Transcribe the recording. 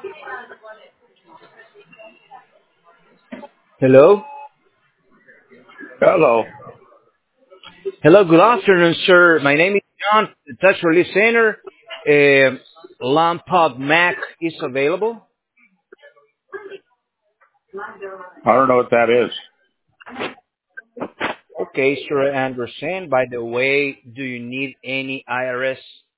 Hello? Hello. Hello, good afternoon, sir. My name is John, the Touch Relief Center. Lampod Mac is available. I don't know what that is. Okay, sir, I understand. By the way, do you need any IRS